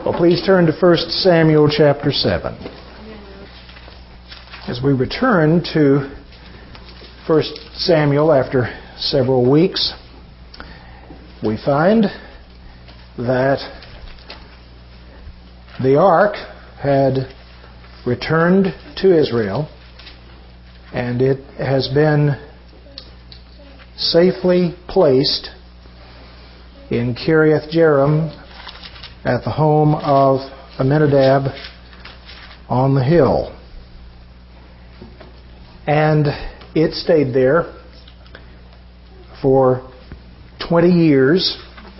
Well, please turn to 1 Samuel chapter 7. As we return to 1 Samuel after several weeks, we find that the ark had returned to Israel, and it has been safely placed in Kiriath Jearim at the home of Amminadab on the hill. And it stayed there for 20 years.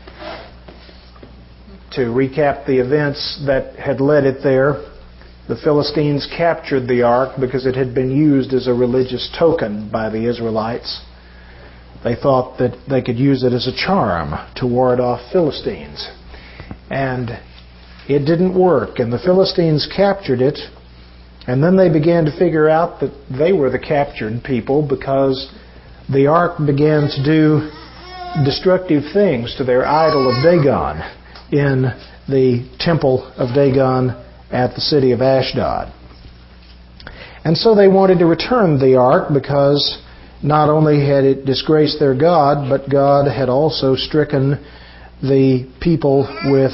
To recap the events that had led it there, the Philistines captured the ark because it had been used as a religious token by the Israelites. They thought that they could use it as a charm to ward off Philistines. And it didn't work, and the Philistines captured it, and then they began to figure out that they were the captured people because the ark began to do destructive things to their idol of Dagon in the temple of Dagon at the city of Ashdod. And so they wanted to return the ark because not only had it disgraced their God, but God had also stricken the people with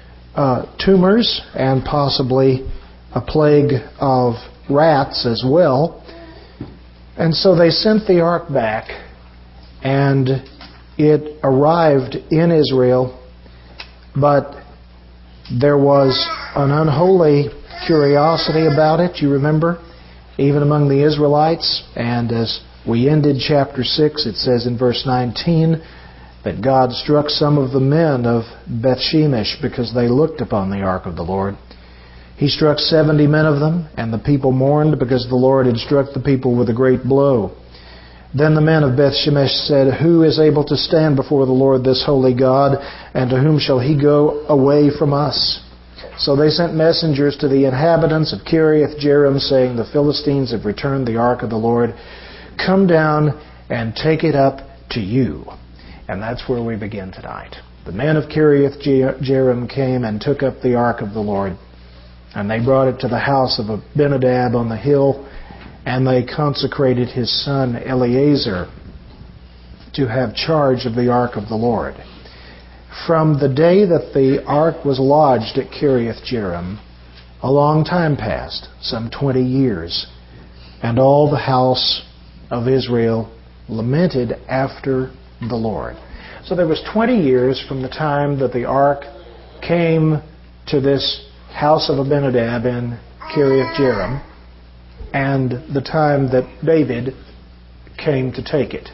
tumors and possibly a plague of rats as well. And so they sent the ark back, and it arrived in Israel, but there was an unholy curiosity about it, you remember, even among the Israelites. And as we ended chapter 6, it says in verse 19 that God struck some of the men of Beth-Shemesh because they looked upon the ark of the Lord. He struck 70 men of them, and the people mourned because the Lord had struck the people with a great blow. Then the men of Beth-Shemesh said, "Who is able to stand before the Lord, this holy God, and to whom shall he go away from us?" So they sent messengers to the inhabitants of Kiriath Jearim, saying, "The Philistines have returned the ark of the Lord. Come down and take it up to you." And that's where we begin tonight. The men of Kiriath Jearim came and took up the ark of the Lord, and they brought it to the house of Abinadab on the hill, and they consecrated his son Eleazar to have charge of the ark of the Lord. From the day that the ark was lodged at Kiriath Jearim, a long time passed, some 20 years, and all the house of Israel lamented after the Lord. So there was 20 years from the time that the ark came to this house of Abinadab in Kiriath Jearim and the time that David came to take it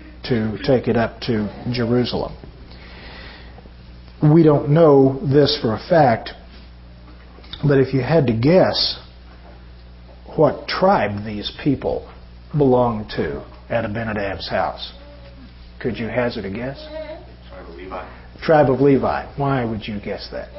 up to Jerusalem. We don't know this for a fact, but if you had to guess what tribe these people belonged to at Abinadab's house, could you hazard a guess? Tribe of Levi. Tribe of Levi. Why would you guess that?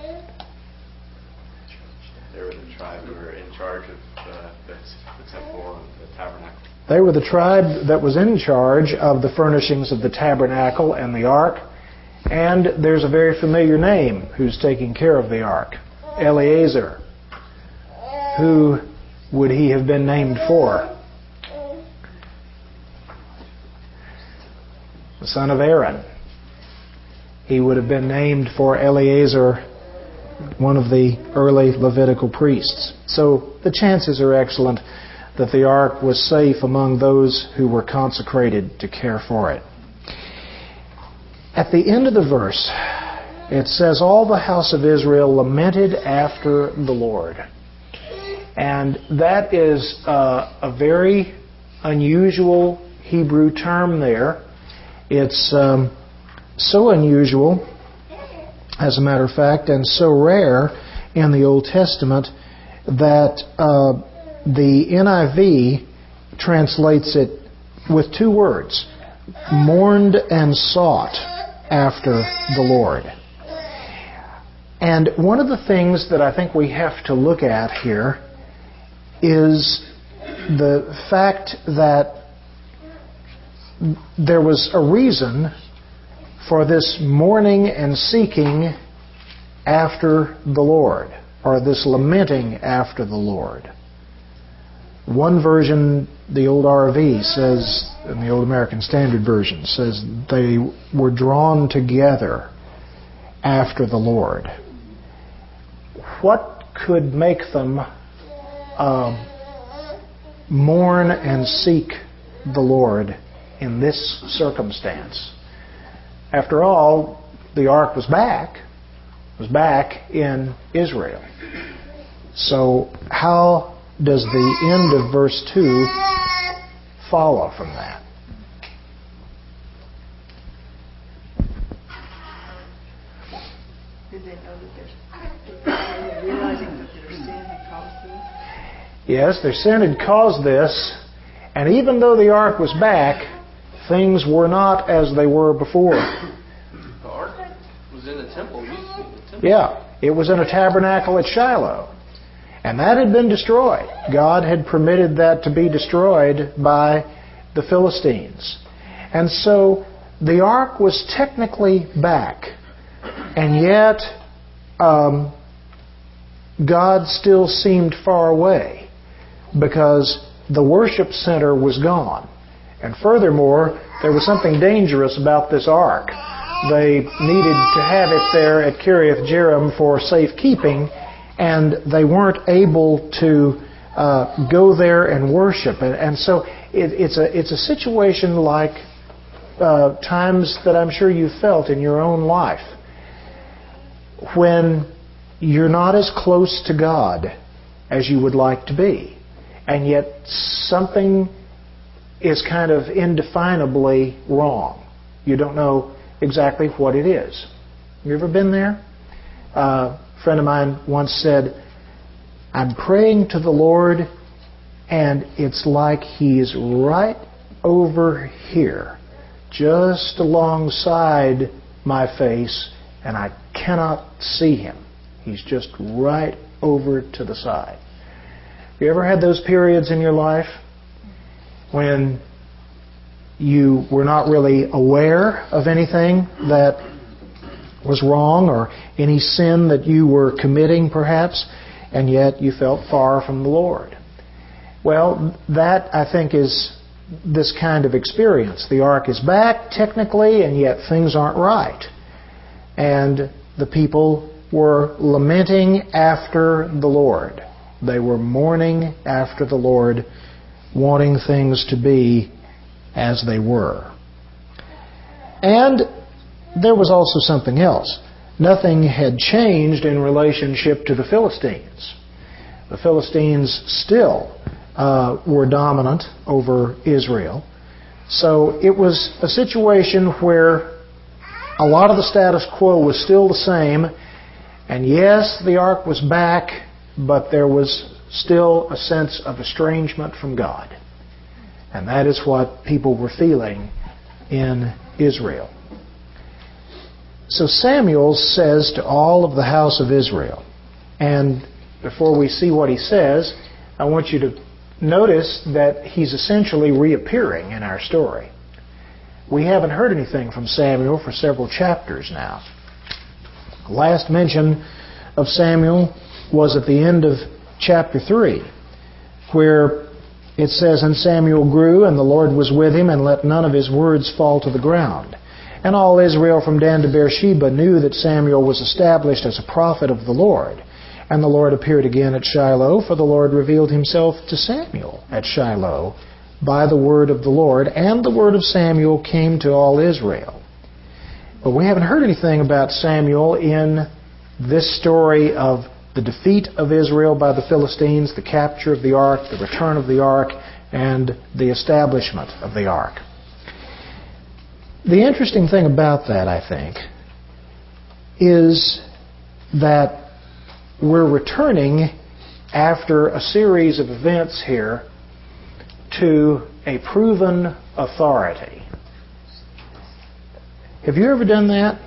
They were the tribe who were in charge of the temple and the tabernacle. They were the tribe that was in charge of the furnishings of the tabernacle and the ark. And there's a very familiar name who's taking care of the ark. Eleazar. Who would he have been named for? The son of Aaron. He would have been named for Eleazar, one of the early Levitical priests. So the chances are excellent that the ark was safe among those who were consecrated to care for it. At the end of the verse, it says, "All the house of Israel lamented after the Lord." And that is a very unusual Hebrew term there. It's so unusual, as a matter of fact, and so rare in the Old Testament that the NIV translates it with two words: mourned and sought after the Lord. And one of the things that I think we have to look at here is the fact that there was a reason for this mourning and seeking after the Lord, or this lamenting after the Lord. One version, the old RV says, in the Old American Standard Version, says they were drawn together after the Lord. What could make them mourn and seek the Lord in this circumstance? After all, the ark was back in Israel. So how does the end of verse 2 follow from that? Did they know that were they realizing that their sin had caused this? Yes, their sin had caused this, and even though the ark was back, things were not as they were before. The ark was in the temple. Used to be in the temple. Yeah, it was in a tabernacle at Shiloh. And that had been destroyed. God had permitted that to be destroyed by the Philistines. And so the ark was technically back. And yet God still seemed far away because the worship center was gone. And furthermore, there was something dangerous about this ark. They needed to have it there at Kiriath Jearim for safekeeping, and they weren't able to go there and worship. And so it's a situation like times that I'm sure you felt in your own life, when you're not as close to God as you would like to be, and yet something is kind of indefinably wrong. You don't know exactly what it is. You ever been there? A friend of mine once said, I'm praying to the Lord and it's like He's right over here, just alongside my face, and I cannot see Him. He's just right over to the side. You ever had those periods in your life when you were not really aware of anything that was wrong or any sin that you were committing perhaps, and yet you felt far from the Lord? Well, that I think is this kind of experience. The ark is back technically, and yet things aren't right. And the people were lamenting after the Lord. They were mourning after the Lord, wanting things to be as they were. And there was also something else. Nothing had changed in relationship to the Philistines. The Philistines still were dominant over Israel. So it was a situation where a lot of the status quo was still the same. And yes, the ark was back, but there was still a sense of estrangement from God. And that is what people were feeling in Israel. So Samuel says to all of the house of Israel, and before we see what he says, I want you to notice that he's essentially reappearing in our story. We haven't heard anything from Samuel for several chapters now. The last mention of Samuel was at the end of chapter 3, where it says, And Samuel grew, and the Lord was with him, and let none of his words fall to the ground. And all Israel from Dan to Beersheba knew that Samuel was established as a prophet of the Lord. And the Lord appeared again at Shiloh, for the Lord revealed Himself to Samuel at Shiloh by the word of the Lord, and the word of Samuel came to all Israel. But we haven't heard anything about Samuel in this story of the defeat of Israel by the Philistines, the capture of the ark, the return of the ark, and the establishment of the ark. The interesting thing about that, I think, is that we're returning after a series of events here to a proven authority. Have you ever done that?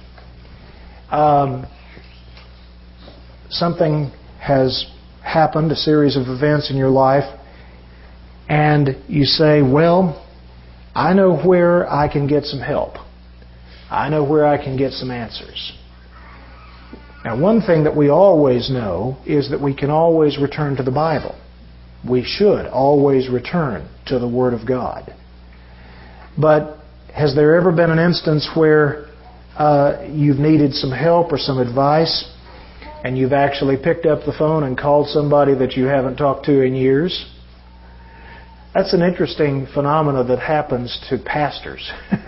Something has happened, a series of events in your life, and you say, well, I know where I can get some help. I know where I can get some answers. Now, one thing that we always know is that we can always return to the Bible. We should always return to the Word of God. But has there ever been an instance where you've needed some help or some advice, and you've actually picked up the phone and called somebody that you haven't talked to in years? That's an interesting phenomena that happens to pastors.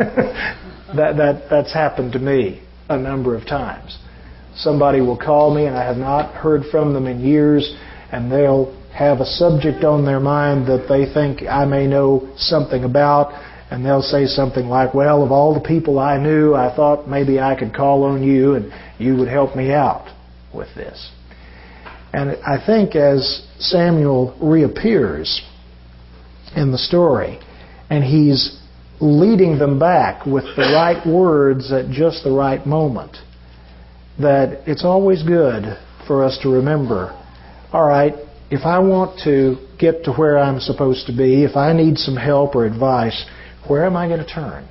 That's happened to me a number of times. Somebody will call me and I have not heard from them in years, and they'll have a subject on their mind that they think I may know something about, and they'll say something like, well, of all the people I knew, I thought maybe I could call on you and you would help me out with this. And I think as Samuel reappears in the story, and he's leading them back with the right words at just the right moment, that it's always good for us to remember, all right, if I want to get to where I'm supposed to be, if I need some help or advice, where am I going to turn?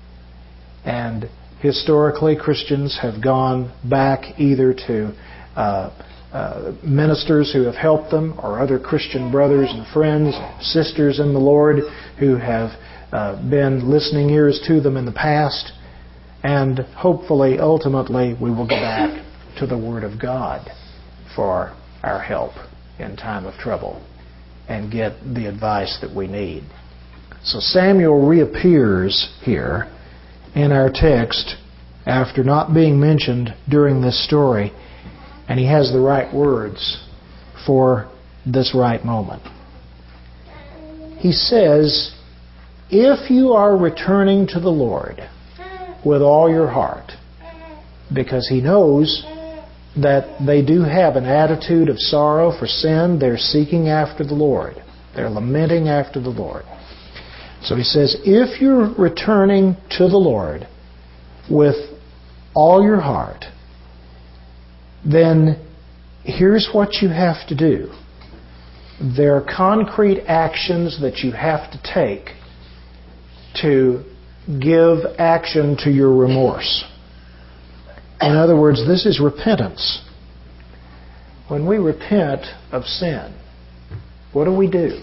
And historically, Christians have gone back either to ministers who have helped them, or other Christian brothers and friends, sisters in the Lord who have been listening ears to them in the past. And hopefully, ultimately, we will go back to the Word of God for our help in time of trouble and get the advice that we need. So Samuel reappears here in our text after not being mentioned during this story, and he has the right words for this right moment. He says, if you are returning to the Lord with all your heart, because he knows that they do have an attitude of sorrow for sin, they're seeking after the Lord. They're lamenting after the Lord. So he says, if you're returning to the Lord with all your heart, then here's what you have to do. There are concrete actions that you have to take to give action to your remorse. In other words, this is repentance. When we repent of sin, what do?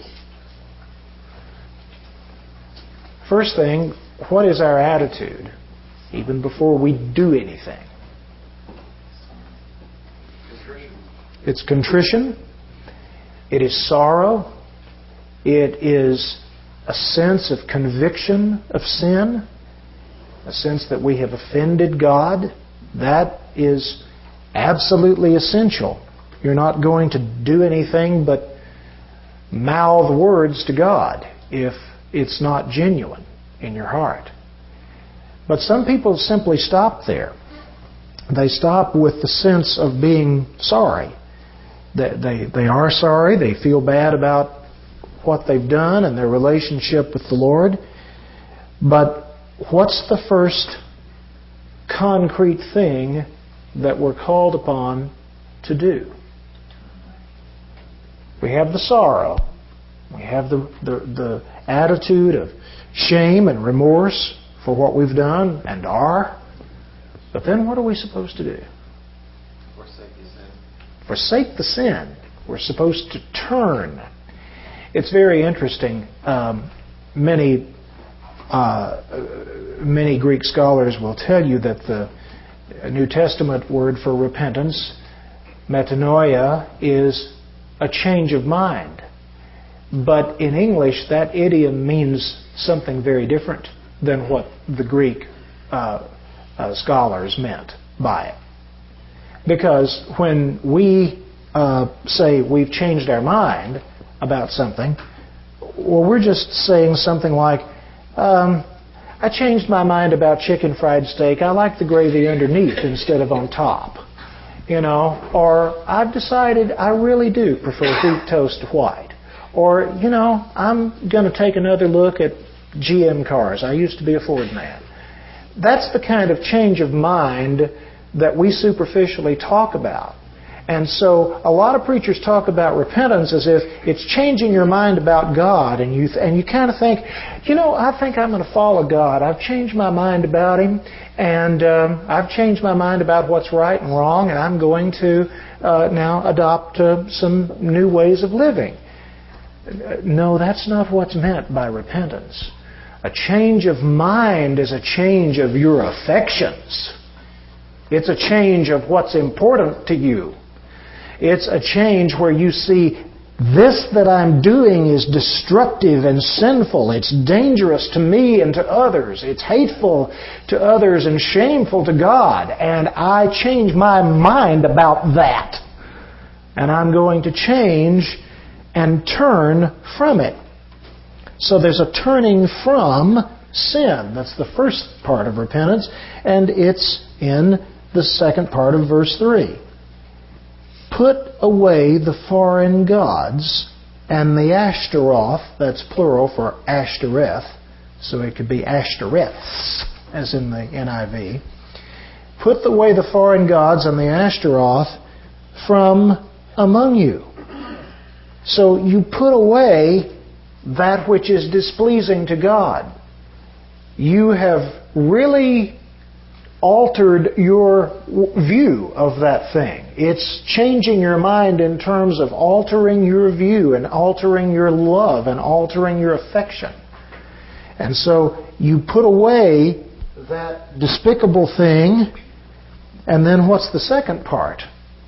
First thing, what is our attitude, even before we do anything? It's contrition. It is sorrow. It is a sense of conviction of sin, a sense that we have offended God. That is absolutely essential. You're not going to do anything but mouth words to God if it's not genuine in your heart. But some people simply stop there. They stop with the sense of being sorry. They are sorry. They feel bad about what they've done and their relationship with the Lord. But what's the first concrete thing that we're called upon to do? We have the sorrow. We have the attitude of shame and remorse for what we've done and are. But then what are we supposed to do? Forsake the sin. We're supposed to turn. It's very interesting. Many Greek scholars will tell you that the New Testament word for repentance, metanoia, is a change of mind. But in English, that idiom means something very different than what the Greek scholars meant by it. Because when we say we've changed our mind about something, well, we're just saying something like, I changed my mind about chicken fried steak. I like the gravy underneath instead of on top. Or I've decided I really do prefer wheat toast to white. Or, I'm going to take another look at GM cars. I used to be a Ford man. That's the kind of change of mind that we superficially talk about. And so a lot of preachers talk about repentance as if it's changing your mind about God, and you kind of think, I think I'm going to follow God. I've changed my mind about Him, and I've changed my mind about what's right and wrong, and I'm going to now adopt some new ways of living. No, that's not what's meant by repentance. A change of mind is a change of your affections. It's a change of what's important to you. It's a change where you see this that I'm doing is destructive and sinful. It's dangerous to me and to others. It's hateful to others and shameful to God. And I change my mind about that. And I'm going to change and turn from it. So there's a turning from sin. That's the first part of repentance. And it's in the second part of verse 3. Put away the foreign gods and the Ashtaroth, that's plural for Ashtoreth, so it could be Ashtoreths, as in the NIV. Put away the foreign gods and the Ashtaroth from among you. So you put away that which is displeasing to God. You have really altered your view of that thing. It's changing your mind in terms of altering your view and altering your love and altering your affection. And so you put away that despicable thing, and then what's the second part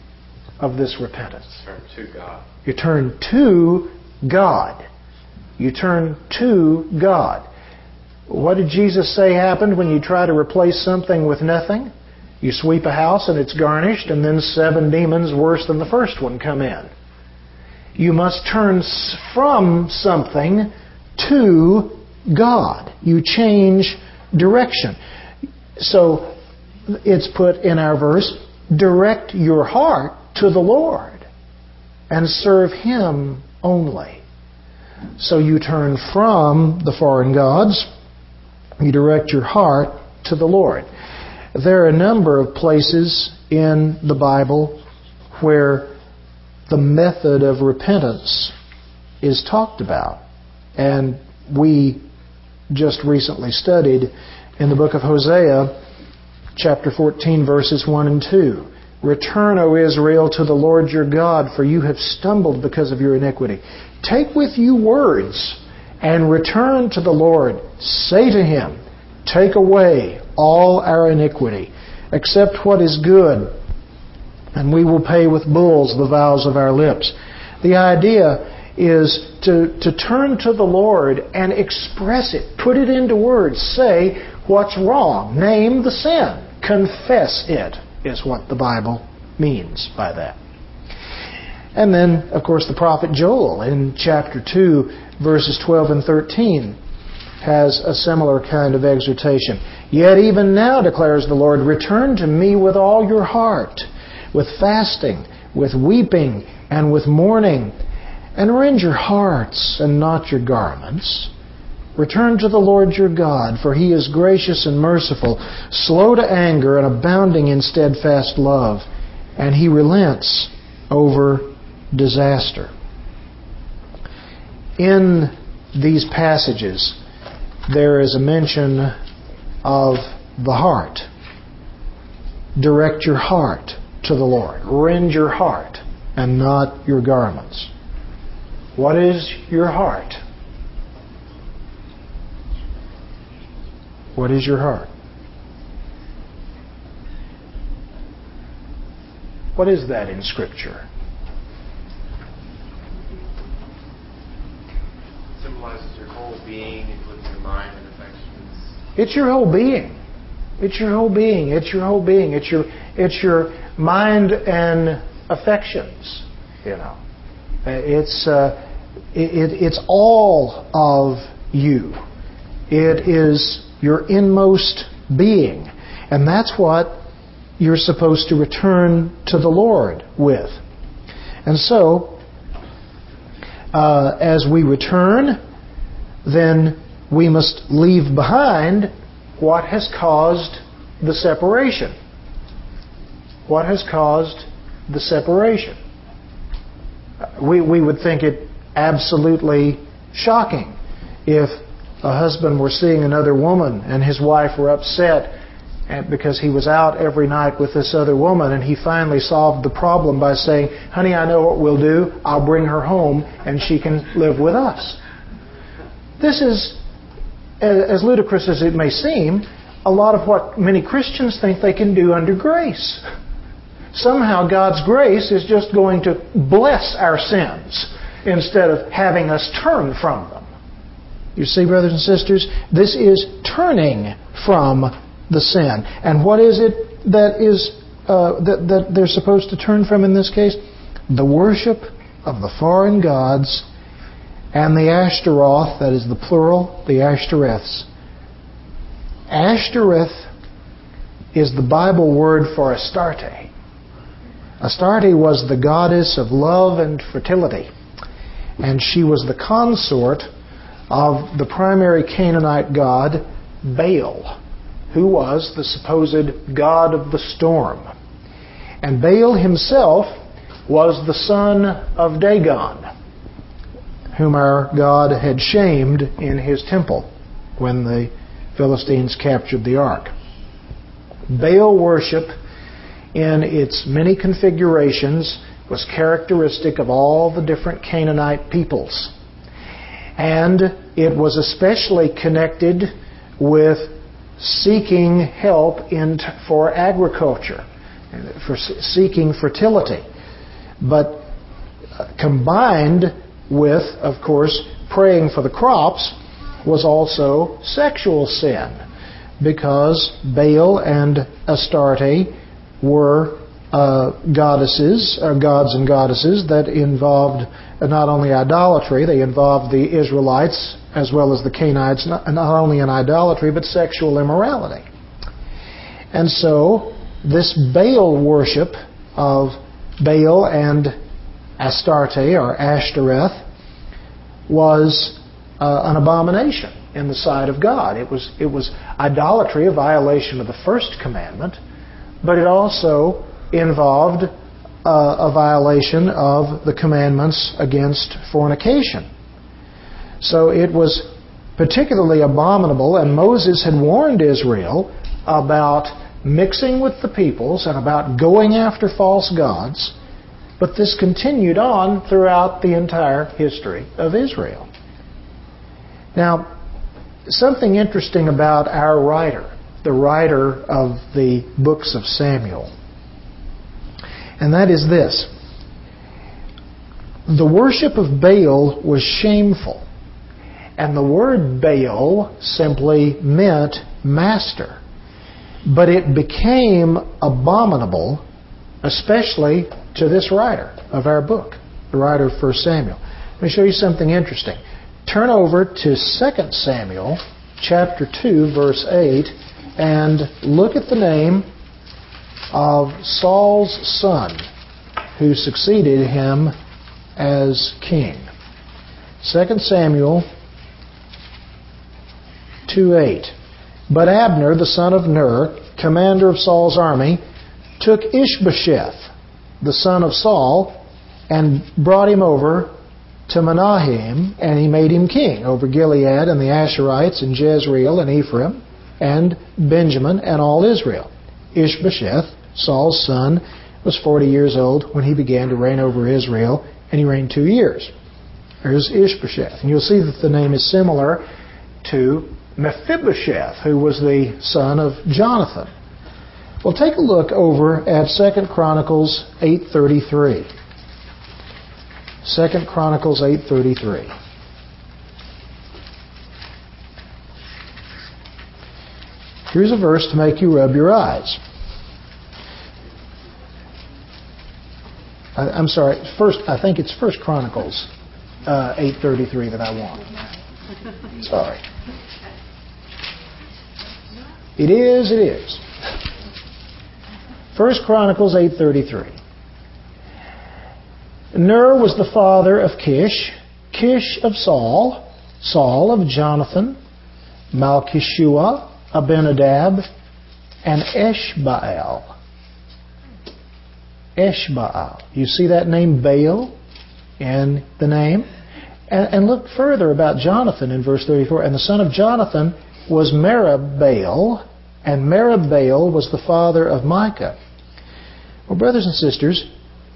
of this repentance? Turn to God. You turn to God. You turn to God. What did Jesus say happened when you try to replace something with nothing? You sweep a house and it's garnished, and then 7 demons worse than the first one come in. You must turn from something to God. You change direction. So it's put in our verse, direct your heart to the Lord and serve Him only. So you turn from the foreign gods. You direct your heart to the Lord. There are a number of places in the Bible where the method of repentance is talked about. And we just recently studied in the book of Hosea, chapter 14, verses 1 and 2. Return, O Israel, to the Lord your God, for you have stumbled because of your iniquity. Take with you words and return to the Lord. Say to Him, take away all our iniquity, accept what is good, and we will pay with bulls the vows of our lips. The idea is to turn to the Lord and express it. Put it into words. Say what's wrong. Name the sin. Confess it is what the Bible means by that. And then, of course, the prophet Joel in chapter 2, verses 12 and 13 has a similar kind of exhortation. Yet even now, declares the Lord, return to me with all your heart, with fasting, with weeping, and with mourning, and rend your hearts and not your garments. Return to the Lord your God, for He is gracious and merciful, slow to anger and abounding in steadfast love, and He relents over disaster. In these passages, there is a mention of the heart. Direct your heart to the Lord. Rend your heart and not your garments. What is your heart? What is your heart? What is that in Scripture? Symbolizes your whole being, including your mind and affections. It's your whole being. It's your whole being. It's your whole being. It's your mind and affections. You know, it's all of you. It is your inmost being, and that's what you're supposed to return to the Lord with. And so, as we return, then we must leave behind what has caused the separation. What has caused the separation. We would think it absolutely shocking if a husband were seeing another woman and his wife were upset because he was out every night with this other woman, and he finally solved the problem by saying, "Honey, I know what we'll do. I'll bring her home and she can live with us." This is, as ludicrous as it may seem, a lot of what many Christians think they can do under grace. Somehow God's grace is just going to bless our sins instead of having us turn from them. You see, brothers and sisters, this is turning from the sin. And what is it that they're supposed to turn from in this case? The worship of the foreign gods and the Ashtaroth, that is the plural, the Ashtoreths. Ashtoreth is the Bible word for Astarte. Astarte was the goddess of love and fertility, and she was the consort of the primary Canaanite god, Baal, who was the supposed god of the storm. And Baal himself was the son of Dagon, whom our God had shamed in his temple when the Philistines captured the ark. Baal worship in its many configurations was characteristic of all the different Canaanite peoples. And it was especially connected with seeking help for agriculture, for seeking fertility. But combined with, of course, praying for the crops was also sexual sin, because Baal and Astarte were goddesses, or gods and goddesses that involved not only idolatry, they involved the Israelites as well as the Canaanites, not only in idolatry, but sexual immorality. And so, this Baal worship of Baal and Astarte, or Ashtoreth, was an abomination in the sight of God. It was idolatry, a violation of the first commandment, but it also involved a violation of the commandments against fornication. So it was particularly abominable, and Moses had warned Israel about mixing with the peoples and about going after false gods, but this continued on throughout the entire history of Israel. Now, something interesting about our writer, the writer of the books of Samuel, and that is this. The worship of Baal was shameful, and the word Baal simply meant master. But it became abominable, especially to this writer of our book, the writer of 1 Samuel. Let me show you something interesting. Turn over to 2 Samuel chapter 2, verse 8, and look at the name of Saul's son who succeeded him as king. 2 Samuel 2:8. But Abner, the son of Ner, commander of Saul's army, took Ishbosheth, the son of Saul, and brought him over to Menahem, and he made him king over Gilead and the Asherites and Jezreel and Ephraim and Benjamin and all Israel. Ishbosheth, Saul's son, was 40 years old when he began to reign over Israel, and he reigned 2 years. There's Ishbosheth. And you'll see that the name is similar to Mephibosheth, who was the son of Jonathan. Well, take a look over at 2 Chronicles 8:33. 2 Chronicles 8:33. Here's a verse to make you rub your eyes. I'm sorry. I think it's 1 Chronicles 8:33 that I want. Sorry. It is. 1 Chronicles 8:33. Ner was the father of Kish, Kish of Saul, Saul of Jonathan, Malchishua, Abinadab, and Eshbaal. Eshbaal. You see that name Baal in the name? And look further about Jonathan in verse 34. And the son of Jonathan was Merib-Baal, and Merib-Baal was the father of Micah. Well, brothers and sisters,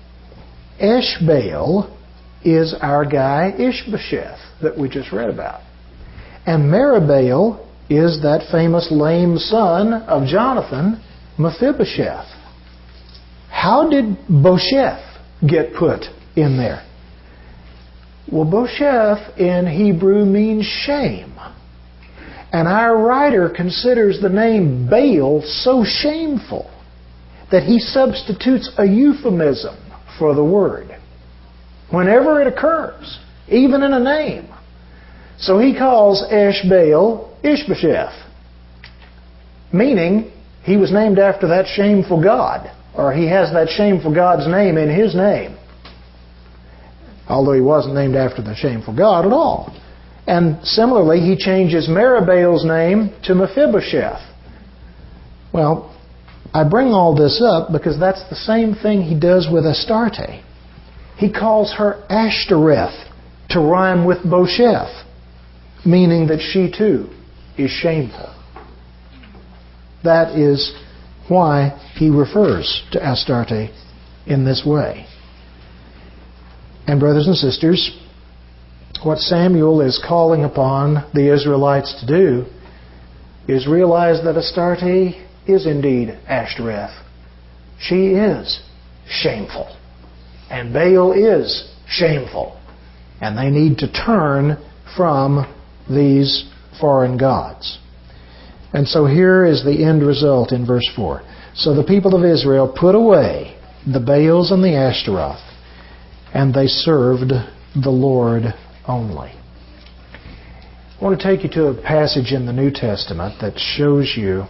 Eshbaal is our guy Ishbosheth that we just read about. And Merib-Baal is that famous lame son of Jonathan, Mephibosheth. How did Bosheth get put in there? Well, Bosheth in Hebrew means shame. And our writer considers the name Baal so shameful that he substitutes a euphemism for the word whenever it occurs, even in a name. So he calls Eshbaal Ishbosheth, meaning he was named after that shameful god, or he has that shameful god's name in his name. Although he wasn't named after the shameful god at all. And similarly, he changes Merib-Baal's name to Mephibosheth. Well, I bring all this up because that's the same thing he does with Astarte. He calls her Ashtoreth to rhyme with Bosheth, meaning that she too is shameful. That is why he refers to Astarte in this way. And brothers and sisters, what Samuel is calling upon the Israelites to do is realize that Astarte is indeed Ashtoreth. She is shameful. And Baal is shameful. And they need to turn from these foreign gods. And so here is the end result in verse 4. So the people of Israel put away the Baals and the Ashtaroth, and they served the Lord only. I want to take you to a passage in the New Testament that shows you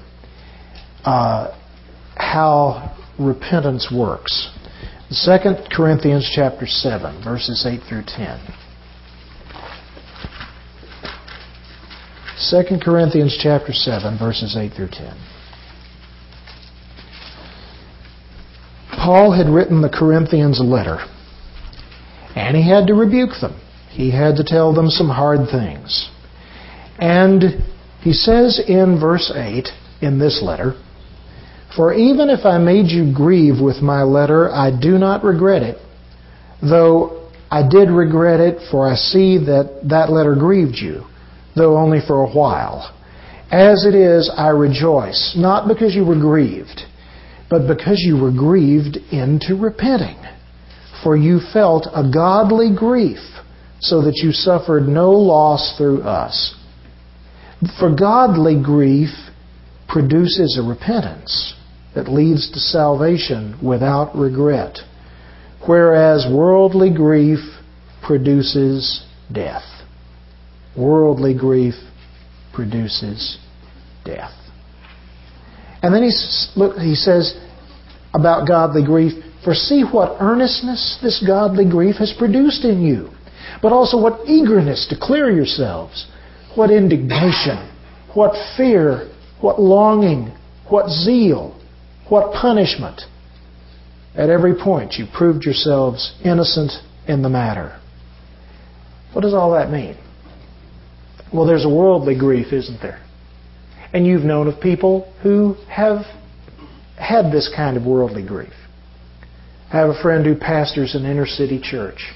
how repentance works. 2 Corinthians chapter 7, verses 8 through 10. 2 Corinthians chapter 7, verses 8 through 10. Paul had written the Corinthians a letter, and he had to rebuke them. He had to tell them some hard things. And he says in verse 8 in this letter, "For even if I made you grieve with my letter, I do not regret it, though I did regret it, for I see that that letter grieved you, though only for a while. As it is, I rejoice, not because you were grieved, but because you were grieved into repenting. For you felt a godly grief, so that you suffered no loss through us. For godly grief produces a repentance that leads to salvation without regret, whereas worldly grief produces death." Worldly grief produces death. And then he says about godly grief, "For see what earnestness this godly grief has produced in you, but also what eagerness to clear yourselves, what indignation, what fear, what longing, what zeal, what punishment. At every point you proved yourselves innocent in the matter." What does all that mean? Well, there's a worldly grief, isn't there? And you've known of people who have had this kind of worldly grief. I have a friend who pastors an inner city church.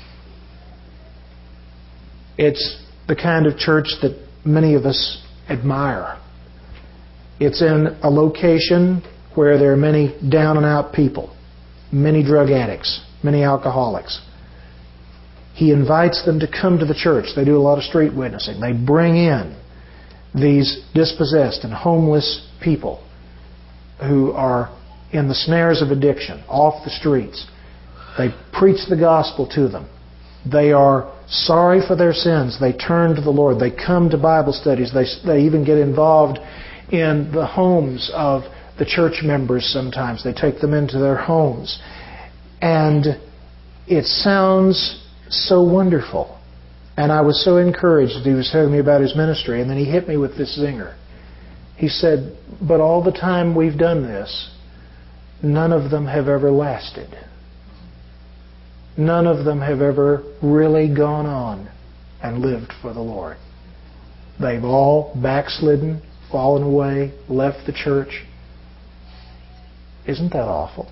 It's the kind of church that many of us admire. It's in a location where there are many down and out people, many drug addicts, many alcoholics. He invites them to come to the church. They do a lot of street witnessing. They bring in these dispossessed and homeless people who are in the snares of addiction, off the streets. They preach the gospel to them. They are sorry for their sins. They turn to the Lord. They come to Bible studies. They even get involved in the homes of the church members sometimes. They take them into their homes. And it sounds so wonderful. And I was so encouraged that he was telling me about his ministry. And then he hit me with this zinger. He said, "But all the time we've done this, none of them have ever lasted." none of them have ever really gone on and lived for the Lord. They've all backslidden, fallen away, left the church. Isn't that awful?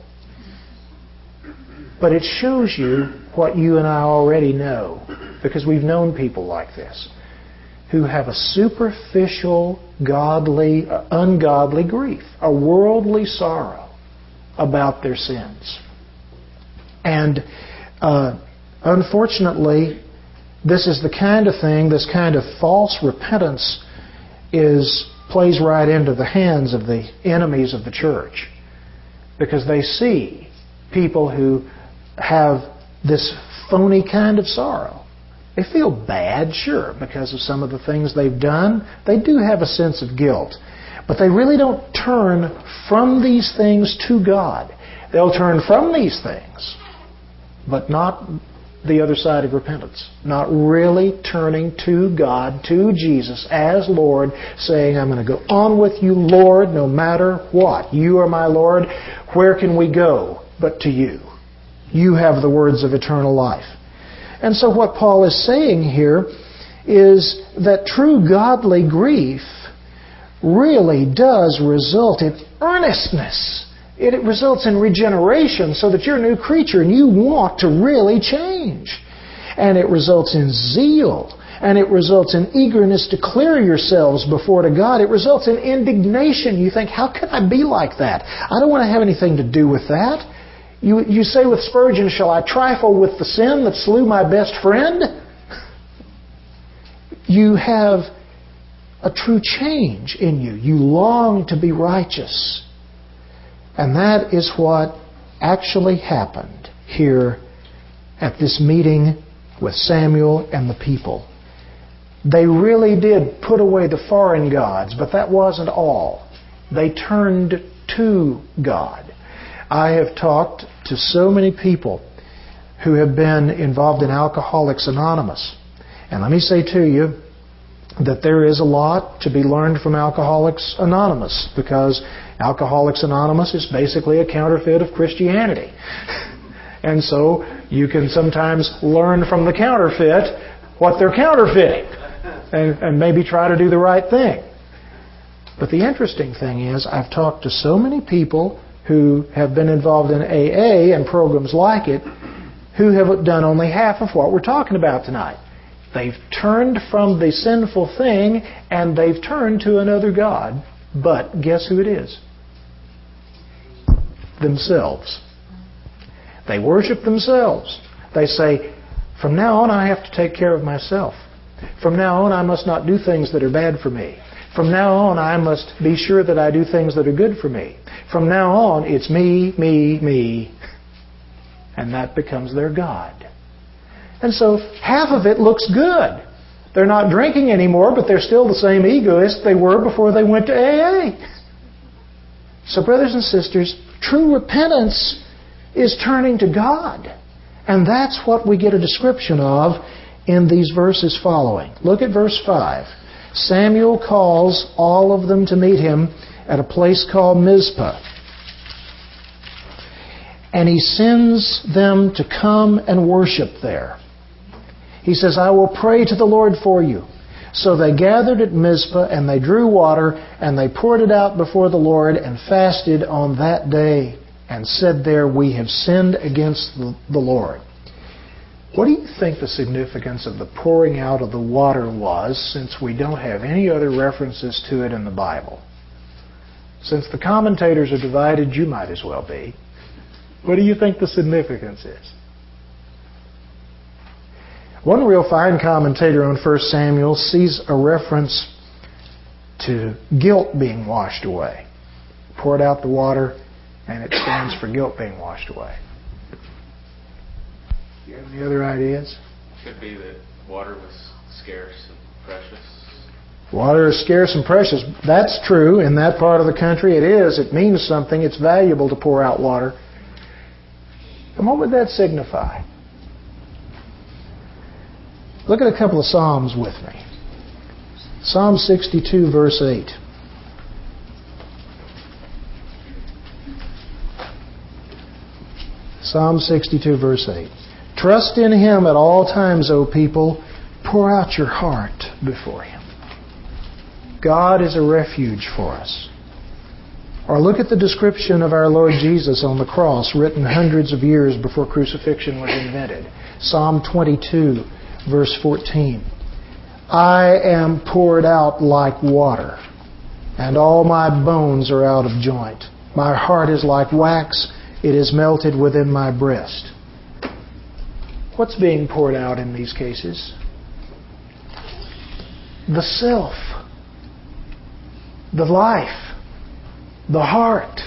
But it shows you what you and I already know, because we've known people like this, who have a superficial, godly, ungodly grief, a worldly sorrow about their sins. And unfortunately, this is the kind of thing, this kind of false repentance plays right into the hands of the enemies of the church, because they see people who have this phony kind of sorrow. They feel bad, sure, because of some of the things they've done. They do have a sense of guilt. But they really don't turn from these things to God. They'll turn from these things, but not the other side of repentance. Not really turning to God, to Jesus as Lord, saying, I'm going to go on with you, Lord, no matter what. You are my Lord. Where can we go but to you? You have the words of eternal life. And so what Paul is saying here is that true godly grief really does result in earnestness. It results in regeneration so that you're a new creature and you want to really change. And it results in zeal. And it results in eagerness to clear yourselves before to God. It results in indignation. You think, how can I be like that? I don't want to have anything to do with that. You say with Spurgeon, shall I trifle with the sin that slew my best friend? You have a true change in you. You long to be righteous. And that is what actually happened here at this meeting with Samuel and the people. They really did put away the foreign gods, but that wasn't all. They turned to God. I have talked to so many people who have been involved in Alcoholics Anonymous. And let me say to you that there is a lot to be learned from Alcoholics Anonymous, because Alcoholics Anonymous is basically a counterfeit of Christianity. And so you can sometimes learn from the counterfeit what they're counterfeiting and maybe try to do the right thing. But the interesting thing is, I've talked to so many people who have been involved in AA and programs like it, who have done only half of what we're talking about tonight. They've turned from the sinful thing and they've turned to another God. But guess who it is? Themselves. They worship themselves. They say, from now on I have to take care of myself. From now on I must not do things that are bad for me. From now on I must be sure that I do things that are good for me. From now on it's me, me, me. And that becomes their God. And so half of it looks good. They're not drinking anymore, but they're still the same egoists they were before they went to AA. So brothers and sisters, true repentance is turning to God. And that's what we get a description of in these verses following. Look at verse 5. Samuel calls all of them to meet him at a place called Mizpah. And he sends them to come and worship there. He says, I will pray to the Lord for you. So they gathered at Mizpah, and they drew water, and they poured it out before the Lord, and fasted on that day, and said there, we have sinned against the Lord. What do you think the significance of the pouring out of the water was, since we don't have any other references to it in the Bible? Since the commentators are divided, you might as well be. What do you think the significance is? One real fine commentator on 1 Samuel sees a reference to guilt being washed away. Poured out the water, and it stands for guilt being washed away. Do you have any other ideas? Could be that water was scarce and precious. Water is scarce and precious. That's true. In that part of the country, it is. It means something. It's valuable to pour out water. And what would that signify? Look at a couple of Psalms with me. Psalm 62, verse 8. Psalm 62, verse 8. Trust in Him at all times, O people. Pour out your heart before Him. God is a refuge for us. Or look at the description of our Lord Jesus on the cross, written hundreds of years before crucifixion was invented. Psalm 22, verse 14. I am poured out like water, and all my bones are out of joint. My heart is like wax, it is melted within my breast. What's being poured out in these cases? The self, the life, the heart.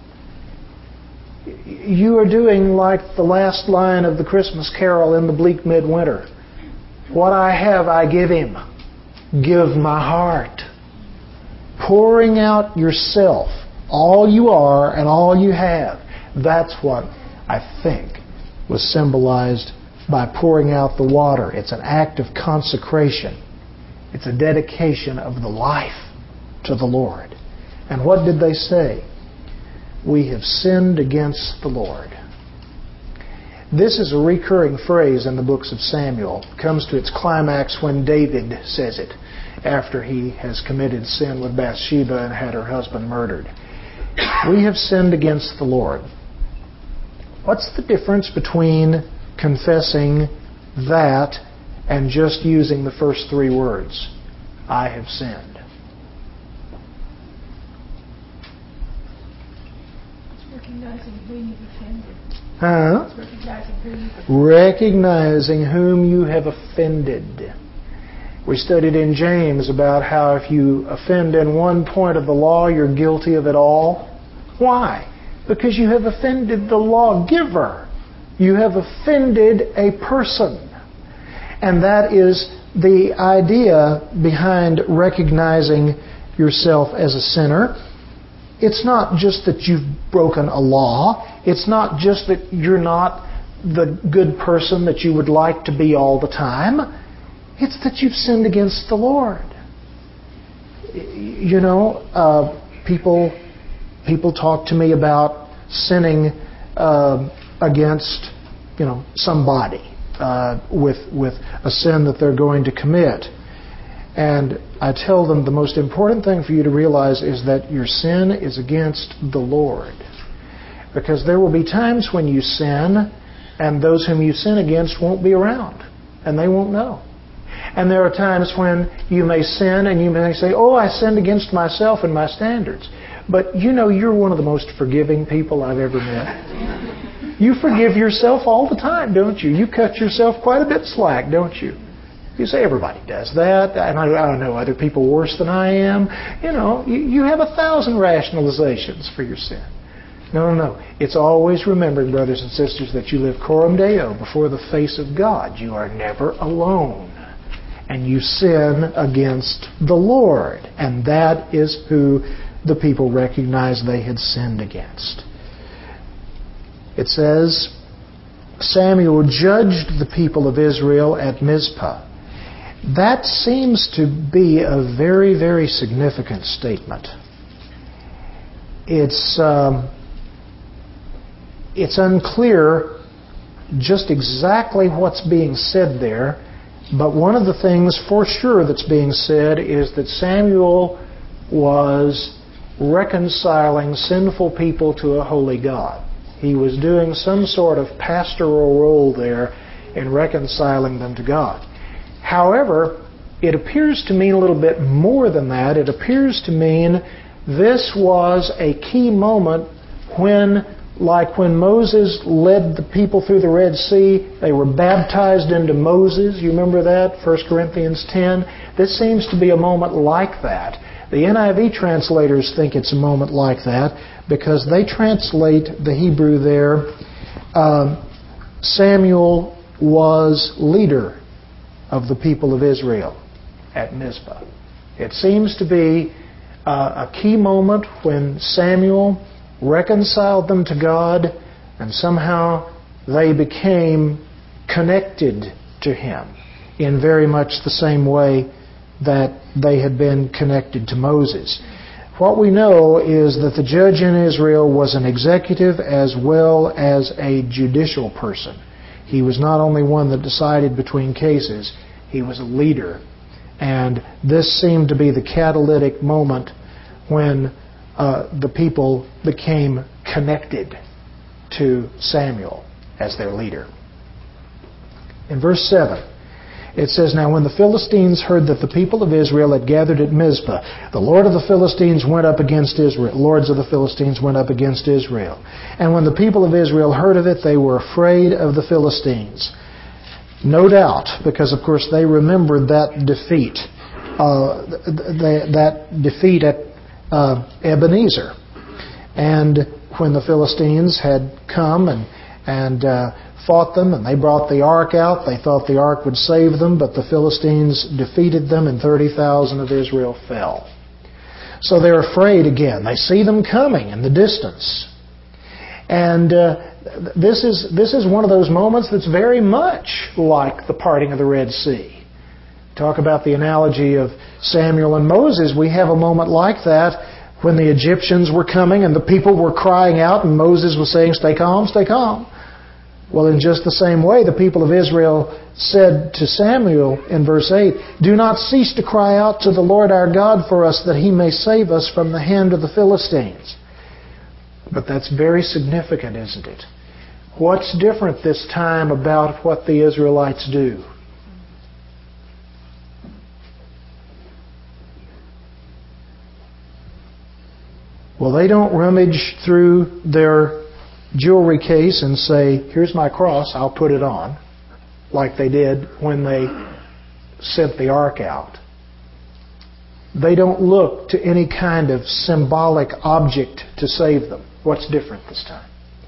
You are doing like the last line of the Christmas carol in the bleak midwinter. What I have I give Him. Give my heart. Pouring out yourself, all you are and all you have. That's what I think was symbolized by pouring out the water. It's an act of consecration. It's a dedication of the life to the Lord. And what did they say? We have sinned against the Lord. This is a recurring phrase in the books of Samuel. It comes to its climax when David says it after he has committed sin with Bathsheba and had her husband murdered. We have sinned against the Lord. What's the difference between confessing that and just using the first three words? I have sinned. Recognizing whom you've offended. Huh? It's recognizing whom you've offended. Recognizing whom you have offended. We studied in James about how if you offend in one point of the law, you're guilty of it all. Why? Because you have offended the lawgiver. You have offended a person. And that is the idea behind recognizing yourself as a sinner. It's not just that you've broken a law. It's not just that you're not the good person that you would like to be all the time. It's that you've sinned against the Lord. You know, people talk to me about sinning against, somebody with a sin that they're going to commit. And I tell them the most important thing for you to realize is that your sin is against the Lord. Because there will be times when you sin and those whom you sin against won't be around and they won't know. And there are times when you may sin and you may say, oh, I sinned against myself and my standards. But you're one of the most forgiving people I've ever met. You forgive yourself all the time, don't you? You cut yourself quite a bit slack, don't you? You say everybody does that, and I don't know other people worse than I am. You have 1,000 rationalizations for your sin. No. It's always remembering, brothers and sisters, that you live coram Deo before the face of God. You are never alone. And you sin against the Lord. And that is who the people recognized they had sinned against. It says, Samuel judged the people of Israel at Mizpah. That seems to be a very, very significant statement. It's unclear just exactly what's being said there, but one of the things for sure that's being said is that Samuel was reconciling sinful people to a holy God. He was doing some sort of pastoral role there in reconciling them to God. However, it appears to mean a little bit more than that. It appears to mean this was a key moment when, like when Moses led the people through the Red Sea, they were baptized into Moses. You remember that? 1 Corinthians 10. This seems to be a moment like that. The NIV translators think it's a moment like that because they translate the Hebrew there. Samuel was leader of the people of Israel at Mizpah. It seems to be a key moment when Samuel reconciled them to God and somehow they became connected to Him in very much the same way that they had been connected to Moses. What we know is that the judge in Israel was an executive as well as a judicial person. He was not only one that decided between cases, he was a leader. And this seemed to be the catalytic moment when the people became connected to Samuel as their leader. In verse 7, it says, "Now when the Philistines heard that the people of Israel had gathered at Mizpah, the lords of the Philistines went up against Israel. And when the people of Israel heard of it, they were afraid of the Philistines." No doubt, because of course they remembered that defeat at Ebenezer. And when the Philistines had come and fought them, and they brought the ark out, they thought the ark would save them, but the Philistines defeated them, and 30,000 of Israel fell. So they're afraid again. They see them coming in the distance. And this is one of those moments that's very much like the parting of the Red Sea. Talk about the analogy of Samuel and Moses. We have a moment like that when the Egyptians were coming and the people were crying out, and Moses was saying, "Stay calm, stay calm." Well, in just the same way, the people of Israel said to Samuel in verse 8, "Do not cease to cry out to the Lord our God for us, that He may save us from the hand of the Philistines." But that's very significant, isn't it? What's different this time about what the Israelites do? Well, they don't rummage through their jewelry case and say, "Here's my cross, I'll put it on," like they did when they sent the ark out. They don't look to any kind of symbolic object to save them. What's different this time?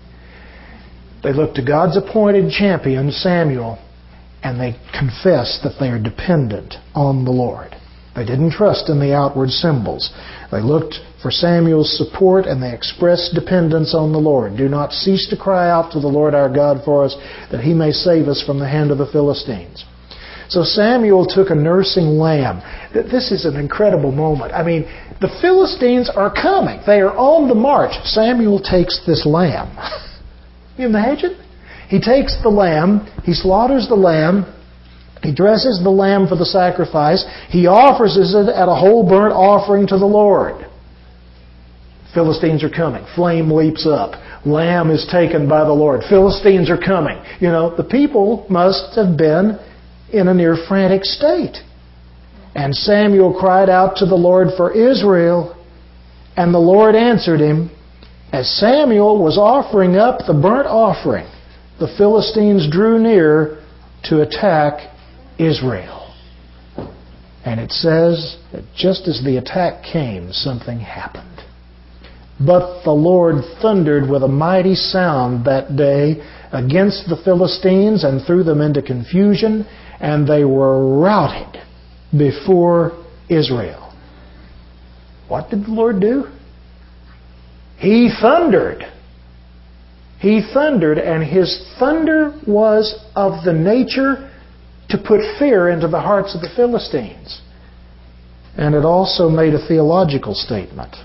They look to God's appointed champion, Samuel, and they confess that they are dependent on the Lord. They didn't trust in the outward symbols. They looked for Samuel's support, and they expressed dependence on the Lord. "Do not cease to cry out to the Lord our God for us, that He may save us from the hand of the Philistines." So Samuel took a nursing lamb. This is an incredible moment. I mean, the Philistines are coming. They are on the march. Samuel takes this lamb. You imagine? He takes the lamb, he slaughters the lamb, he dresses the lamb for the sacrifice, he offers it at a whole burnt offering to the Lord. Philistines are coming. Flame leaps up. Lamb is taken by the Lord. Philistines are coming. You know, the people must have been in a near frantic state. And Samuel cried out to the Lord for Israel, and the Lord answered him. As Samuel was offering up the burnt offering, the Philistines drew near to attack Israel. And it says that just as the attack came, something happened. But the Lord thundered with a mighty sound that day against the Philistines and threw them into confusion, and they were routed before Israel. What did the Lord do? He thundered. He thundered, and His thunder was of the nature to put fear into the hearts of the Philistines. And it also made a theological statement.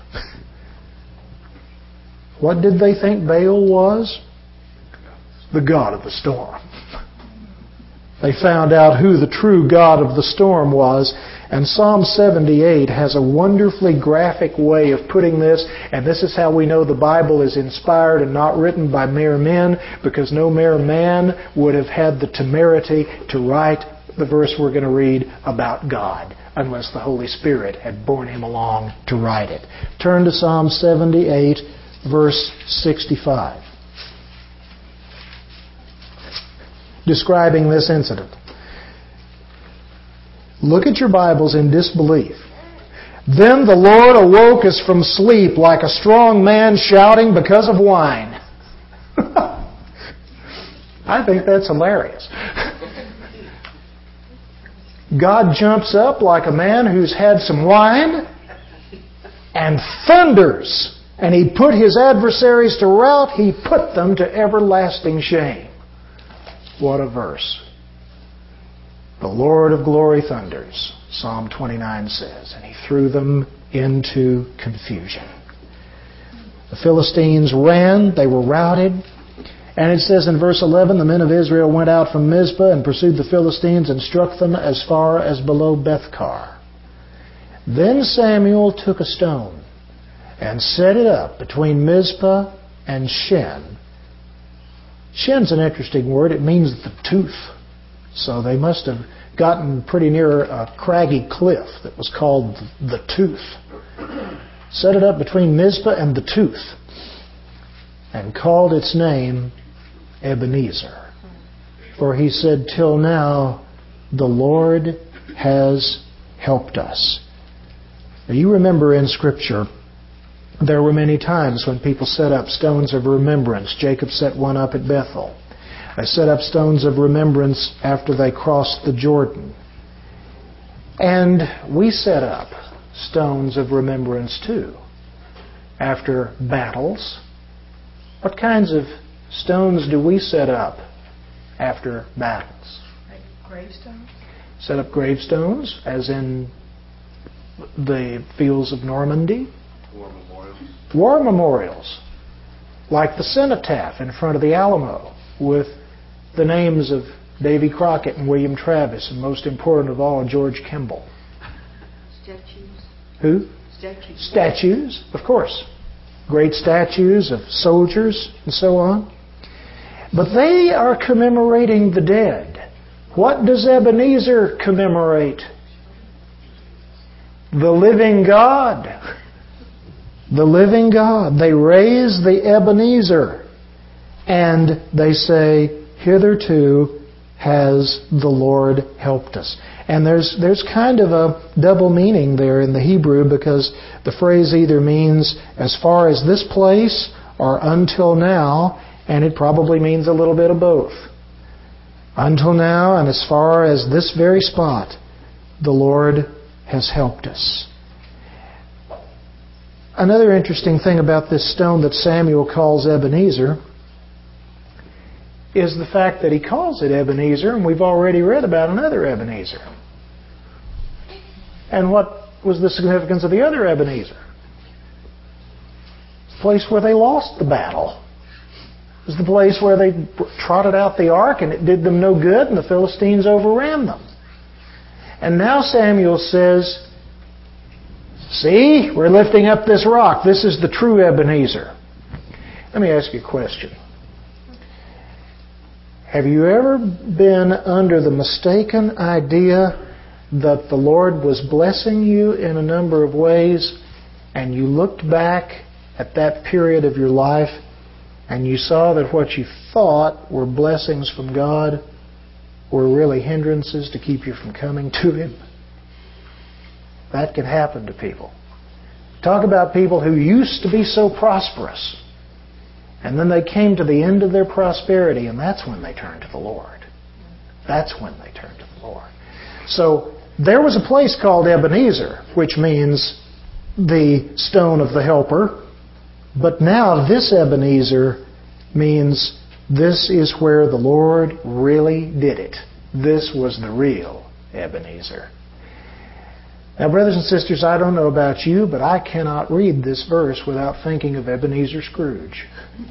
What did they think Baal was? The god of the storm. They found out who the true God of the storm was. And Psalm 78 has a wonderfully graphic way of putting this. And this is how we know the Bible is inspired and not written by mere men, because no mere man would have had the temerity to write the verse we're going to read about God, unless the Holy Spirit had borne him along to write it. Turn to Psalm 78, verse 65. Describing this incident. Look at your Bibles in disbelief. Then the Lord awoke us from sleep like a strong man shouting because of wine. I think that's hilarious. God jumps up like a man who's had some wine and thunders. And He put His adversaries to rout. He put them to everlasting shame. What a verse. The Lord of glory thunders, Psalm 29 says, and He threw them into confusion. The Philistines ran, they were routed, And it says in verse 11, the men of Israel went out from Mizpah and pursued the Philistines and struck them as far as below Bethkar. Then Samuel took a stone and set it up between Mizpah and Shen. Shen's an interesting word. It means the tooth. So they must have gotten pretty near a craggy cliff that was called the Tooth. Set it up between Mizpah and the Tooth and called its name Ebenezer. For he said, till now the Lord has helped us. Now you remember in Scripture there were many times when people set up stones of remembrance. Jacob set one up at Bethel. They set up stones of remembrance after they crossed the Jordan. And we set up stones of remembrance too after battles. What kinds of stones do we set up after battles? Like gravestones? Set up gravestones, as in the fields of Normandy. War memorials. War memorials, like the cenotaph in front of the Alamo, with the names of Davy Crockett and William Travis, and most important of all, George Kimball. Statues? Who? Statues. Statues, of course. Great statues of soldiers and so on. But they are commemorating the dead. What does Ebenezer commemorate? The living God. The living God. They raise the Ebenezer and they say, hitherto has the Lord helped us. And there's kind of a double meaning there in the Hebrew, because the phrase either means as far as this place or until now, and it probably means a little bit of both. Until now and as far as this very spot, the Lord has helped us. Another interesting thing about this stone that Samuel calls Ebenezer is the fact that he calls it Ebenezer, and we've already read about another Ebenezer. And what was the significance of the other Ebenezer? It's the place where they lost the battle. It was the place where they trotted out the ark and it did them no good and the Philistines overran them. And now Samuel says, see, we're lifting up this rock. This is the true Ebenezer. Let me ask you a question. Have you ever been under the mistaken idea that the Lord was blessing you in a number of ways, and you looked back at that period of your life and you saw that what you thought were blessings from God were really hindrances to keep you from coming to Him? That can happen to people. Talk about people who used to be so prosperous, and then they came to the end of their prosperity, and that's when they turned to the Lord. That's when they turned to the Lord. So there was a place called Ebenezer, which means the stone of the helper. But now this Ebenezer means this is where the Lord really did it. This was the real Ebenezer. Now, brothers and sisters, I don't know about you, but I cannot read this verse without thinking of Ebenezer Scrooge.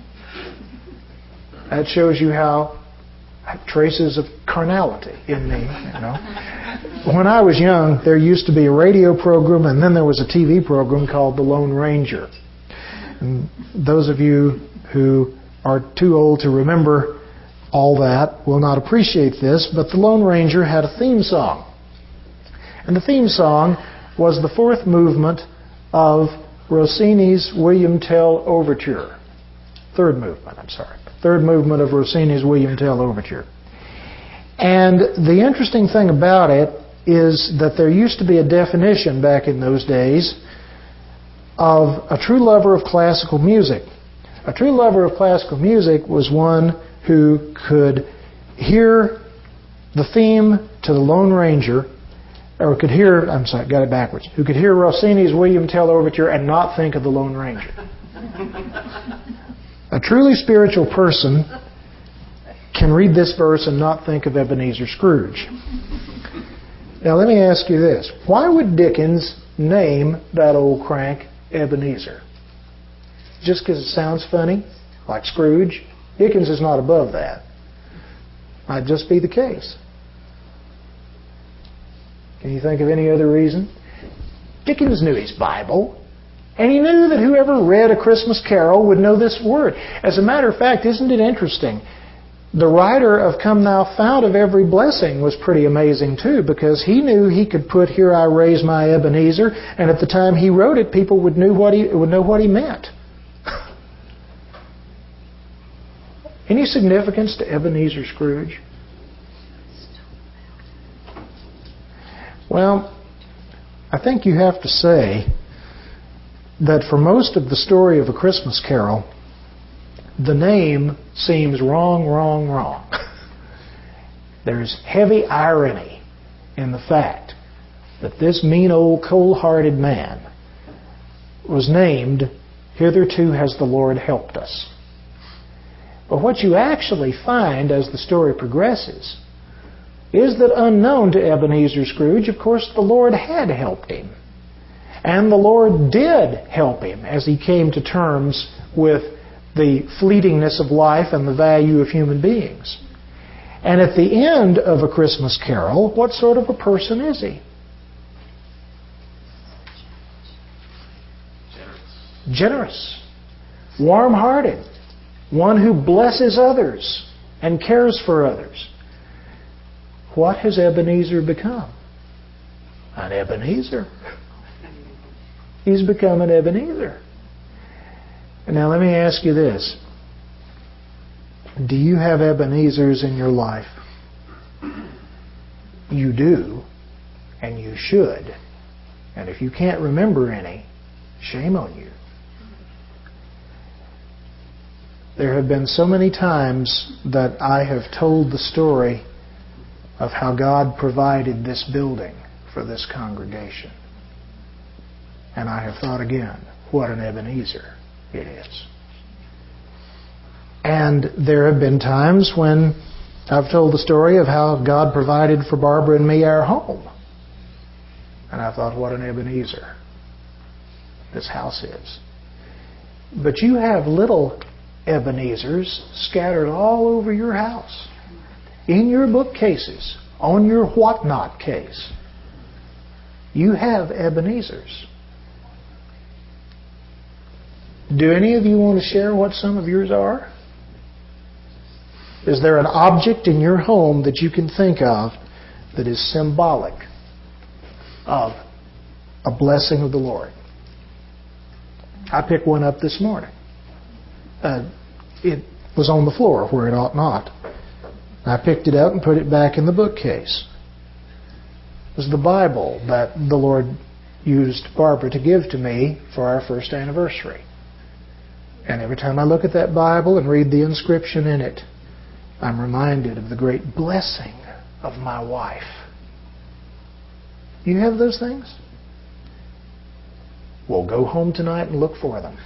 That shows you how I have traces of carnality in me. You know. When I was young, there used to be a radio program, and then there was a TV program called The Lone Ranger. And those of you who are too old to remember all that will not appreciate this, but The Lone Ranger had a theme song. And the theme song was the fourth movement of Rossini's William Tell Overture. Third movement of Rossini's William Tell Overture. And the interesting thing about it is that there used to be a definition back in those days of a true lover of classical music. A true lover of classical music was one who could hear the theme to The Lone Ranger, or could hear, got it backwards, who could hear Rossini's William Tell Overture and not think of The Lone Ranger. A truly spiritual person can read this verse and not think of Ebenezer Scrooge. Now let me ask you this. Why would Dickens name that old crank Ebenezer? Just because it sounds funny? Like Scrooge? Dickens is not above that. Might just be the case. Can you think of any other reason? Dickens knew his Bible. And he knew that whoever read A Christmas Carol would know this word. As a matter of fact, isn't it interesting? The writer of Come Thou Fount of Every Blessing was pretty amazing too, because he knew he could put Here I Raise My Ebenezer, and at the time he wrote it, people would know what he meant. Any significance to Ebenezer Scrooge? Well, I think you have to say that for most of the story of A Christmas Carol, the name seems wrong. There's heavy irony in the fact that this mean old cold-hearted man was named Hitherto Has the Lord Helped Us. But what you actually find as the story progresses is that unknown to Ebenezer Scrooge, of course, the Lord had helped him. And the Lord did help him as he came to terms with the fleetingness of life and the value of human beings. And at the end of A Christmas Carol, what sort of a person is he? Generous. Warm-hearted. One who blesses others and cares for others. What has Ebenezer become? An Ebenezer. He's become an Ebenezer. Now let me ask you this. Do you have Ebenezers in your life? You do, and you should. And if you can't remember any, shame on you. There have been so many times that I have told the story of how God provided this building for this congregation. And I have thought again, what an Ebenezer it is. And there have been times when I've told the story of how God provided for Barbara and me our home. And I thought, what an Ebenezer this house is. But you have little Ebenezers scattered all over your house, in your bookcases, on your whatnot case. You have Ebenezers. Do any of you want to share what some of yours are? Is there an object in your home that you can think of that is symbolic of a blessing of the Lord? I picked one up this morning. It was on the floor where it ought not. I picked it up and put it back in the bookcase. It was the Bible that the Lord used Barbara to give to me for our first anniversary. And every time I look at that Bible and read the inscription in it, I'm reminded of the great blessing of my wife. You have those things? Well, go home tonight and look for them.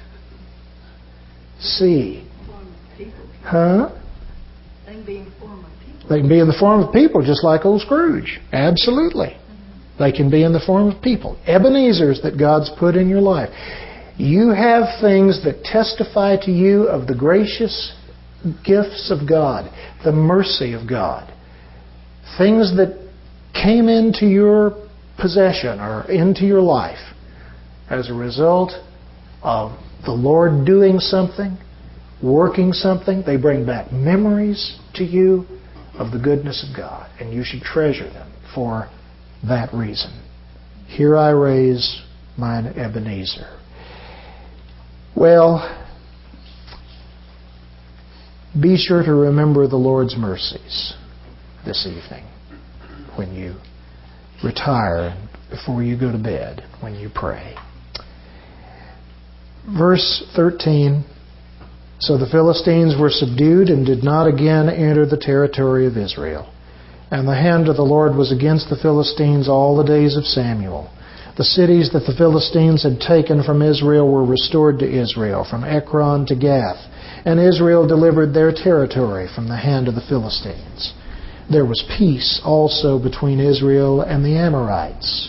See. Huh? They can be in the form of people. They can be in the form of people, just like old Scrooge. Absolutely. They can be in the form of people. Ebenezers that God's put in your life. You have things that testify to you of the gracious gifts of God, the mercy of God. Things that came into your possession or into your life as a result of the Lord doing something, working something. They bring back memories to you of the goodness of God, and you should treasure them for that reason. Here I raise mine Ebenezer. Well, be sure to remember the Lord's mercies this evening when you retire, before you go to bed, when you pray. Verse 13, so the Philistines were subdued and did not again enter the territory of Israel. And the hand of the Lord was against the Philistines all the days of Samuel. The cities that the Philistines had taken from Israel were restored to Israel, from Ekron to Gath. And Israel delivered their territory from the hand of the Philistines. There was peace also between Israel and the Amorites.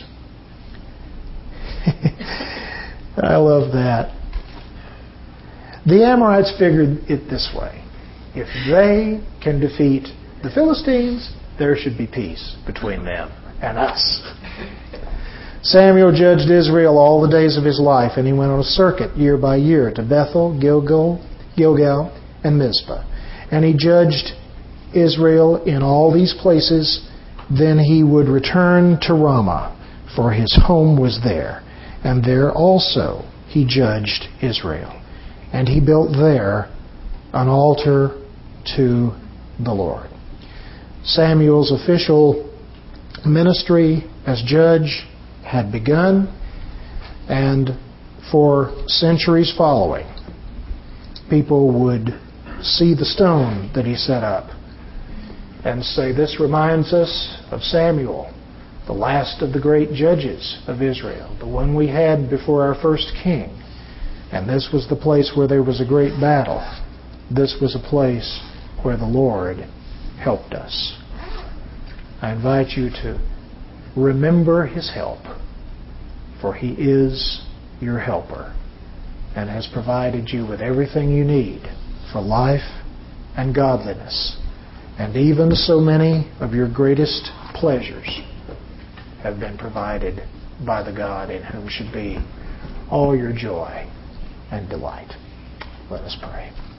I love that. The Amorites figured it this way. if they can defeat the Philistines, there should be peace between them and us. Samuel judged Israel all the days of his life, and he went on a circuit year by year to Bethel, Gilgal, and Mizpah. And he judged Israel in all these places. Then he would return to Ramah, for his home was there. And there also he judged Israel. And he built there an altar to the Lord. Samuel's official ministry as judge had begun, and for centuries following, people would see the stone that he set up and say, this reminds us of Samuel, the last of the great judges of Israel, the one we had before our first king. And this was the place where there was a great battle. This was a place where the Lord helped us. I invite you to remember his help, for he is your helper and has provided you with everything you need for life and godliness. And even so many of your greatest pleasures have been provided by the God in whom should be all your joy and delight. Let us pray.